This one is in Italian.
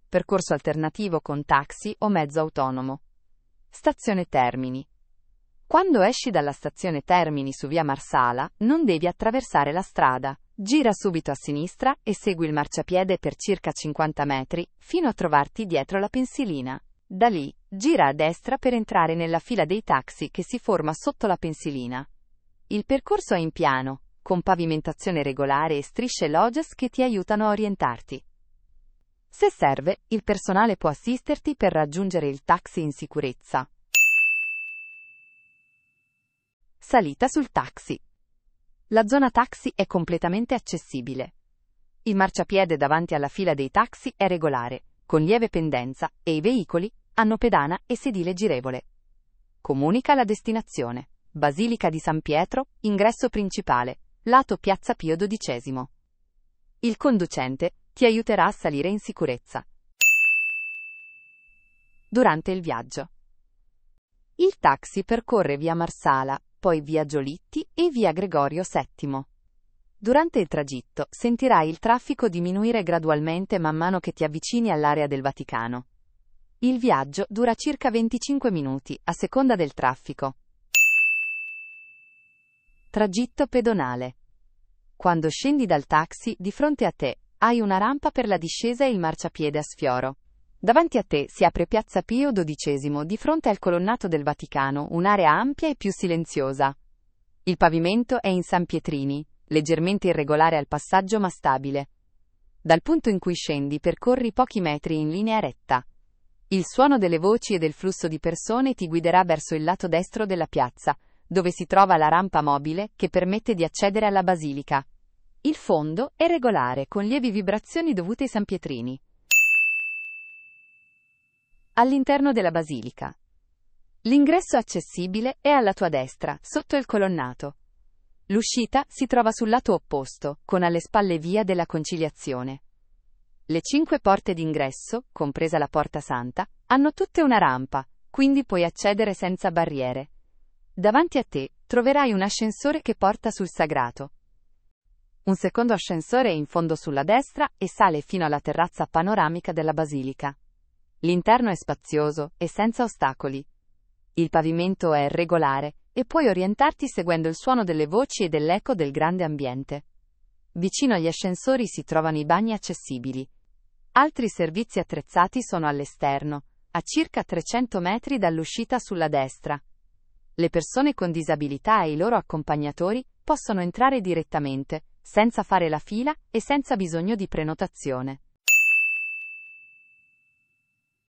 percorso alternativo con taxi o mezzo autonomo. Stazione Termini. Quando esci dalla stazione Termini su via Marsala, non devi attraversare la strada. Gira subito a sinistra e segui il marciapiede per circa 50 metri, fino a trovarti dietro la pensilina. Da lì, gira a destra per entrare nella fila dei taxi che si forma sotto la pensilina. Il percorso è in piano, con pavimentazione regolare e strisce LOGES che ti aiutano a orientarti. Se serve, il personale può assisterti per raggiungere il taxi in sicurezza. Salita sul taxi. La zona taxi è completamente accessibile. Il marciapiede davanti alla fila dei taxi è regolare, con lieve pendenza, e i veicoli hanno pedana e sedile girevole. Comunica la destinazione: Basilica di San Pietro, ingresso principale, lato Piazza Pio XII. Il conducente ti aiuterà a salire in sicurezza. Durante il viaggio. Il taxi percorre via Marsala, poi via Giolitti e via Gregorio VII. Durante il tragitto sentirai il traffico diminuire gradualmente man mano che ti avvicini all'area del Vaticano. Il viaggio dura circa 25 minuti, a seconda del traffico. Tragitto pedonale. Quando scendi dal taxi, di fronte a te hai una rampa per la discesa e il marciapiede a sfioro. Davanti a te si apre Piazza Pio XII di fronte al colonnato del Vaticano, un'area ampia e più silenziosa. Il pavimento è in sanpietrini, leggermente irregolare al passaggio ma stabile. Dal punto in cui scendi percorri pochi metri in linea retta. Il suono delle voci e del flusso di persone ti guiderà verso il lato destro della piazza, dove si trova la rampa mobile che permette di accedere alla basilica. Il fondo è regolare, con lievi vibrazioni dovute ai sanpietrini. All'interno della basilica. L'ingresso accessibile è alla tua destra, sotto il colonnato. L'uscita si trova sul lato opposto, con alle spalle via della Conciliazione. Le 5 porte d'ingresso, compresa la Porta Santa, hanno tutte una rampa, quindi puoi accedere senza barriere. Davanti a te troverai un ascensore che porta sul sagrato. Un secondo ascensore è in fondo sulla destra e sale fino alla terrazza panoramica della basilica. L'interno è spazioso e senza ostacoli. Il pavimento è regolare e puoi orientarti seguendo il suono delle voci e dell'eco del grande ambiente. Vicino agli ascensori si trovano i bagni accessibili. Altri servizi attrezzati sono all'esterno, a circa 300 metri dall'uscita sulla destra. Le persone con disabilità e i loro accompagnatori possono entrare direttamente, senza fare la fila e senza bisogno di prenotazione.